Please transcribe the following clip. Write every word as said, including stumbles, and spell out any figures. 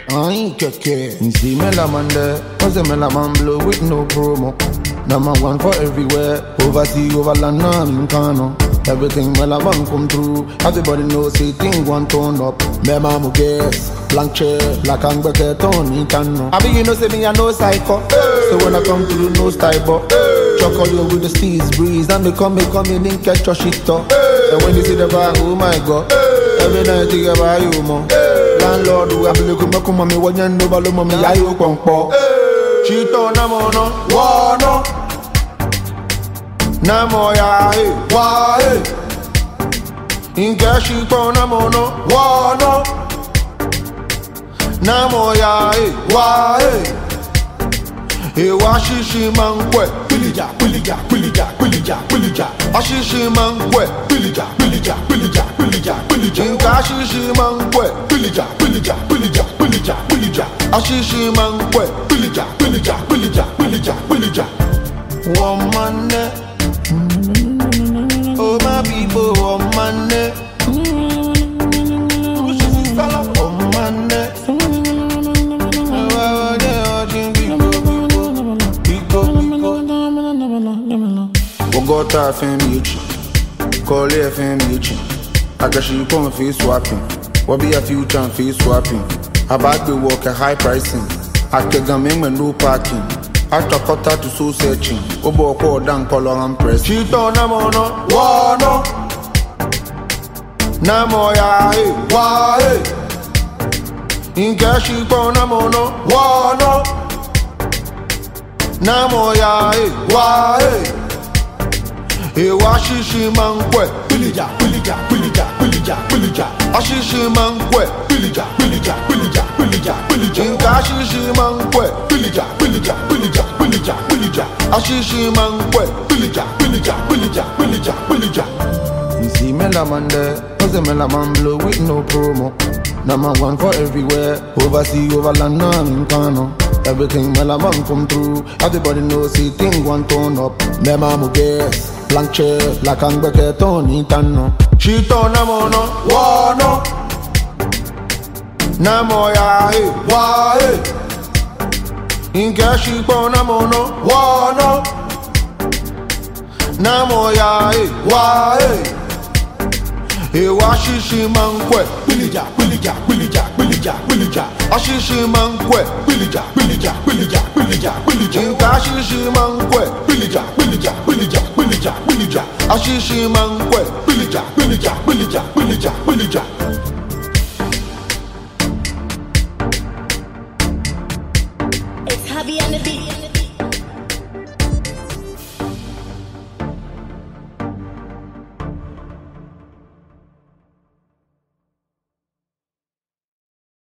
Aye, keke. You see me la man there, cause me la man blow with no promo. Number one for everywhere, overseas, overland, and in Kano. Everything me la man come through. Everybody knows say thing one turn up. Me mamu guess, blank chair, like I'm back at Tony Kano. I be you know say me I know psycho. So when I come through, no style but chuck all you with the steez breeze. And me come, me come in and catch your shit up. And when you see the vibe, oh my god, every night think about you more. Landlord, who have been looking back on me, when you know about me, I you come for. She told Namono, Wano Namo ya, hey, why? In cash, she told Namono, Wano Namo ya, hey, why? Hey, washishi mankwe, Pilija, Pilija, Pilija, Pilija, Pilija, Ashishi mankwe, Pilija, Pilija, Pilija, Pilija, Pilija, In cash, she mankwe, Pilija, Pilija, Pilija, Pilija, Pilija, Ashishi mankwe, Pilija, Pilija, Pilija, Pilija, Pilija. One man, oh my people, one man, one man. Ogota F M H, call F M H. I guess you come face swapping. What be a future and face swapping? About the work a high pricing. I can game when no parking. After quarter to so searching. Obo call down color and press. She don't know no, no. Namo ya, hey, why? In cash she don't know no, no. Namo ya, hey, why? Hey, washishi mankwe, Pilija, Pilija, Pilija, Pilija, Pilija, Ashishi mankwe, Pilija, Pilija, Pilija, Pilija, Pilija, Inkashishi mankwe, Pilija, Pilija, Pilija, Pilija, Pilija, Ashishi mankwe, Pilija, Pilija, Pilija, Pilija, Pilija. You see me la man there, cause me la man blow with no promo. Number one for everywhere, overseas, overland, and in Kano. Everything me la man come through. Everybody knows see thing one turn up. Me mamu guess. Blank chair, like I'm back at Tony Tano. She told Namono, Wano Namo ya, hey, why? In cash, she told Namono, Wano Namo ya, hey, why? Hey, washishi mankwe, Pilija, Pilija, Pilija, Pilija, Pilija, Ashishi mankwe, Pilija, Pilija, Pilija, Pilija, Pilija, Inkashishi mankwe, Pilija, Pilija, Pilija, Pilija, Pilija, Ashishi mankwe, Pilija, Pilija, Pilija, Pilija, Pilija.